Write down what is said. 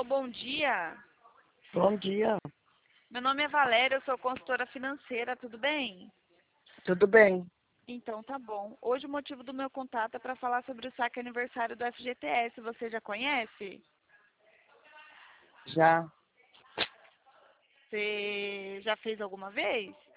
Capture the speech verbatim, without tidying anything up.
Alô, bom dia. Bom dia, Meu nome é Valéria, eu sou consultora financeira, tudo bem? tudo bem? Então tá bom. Hoje o motivo do meu contato é para falar sobre o saque aniversário do F G T S. Você já conhece? Já, Você já fez alguma vez?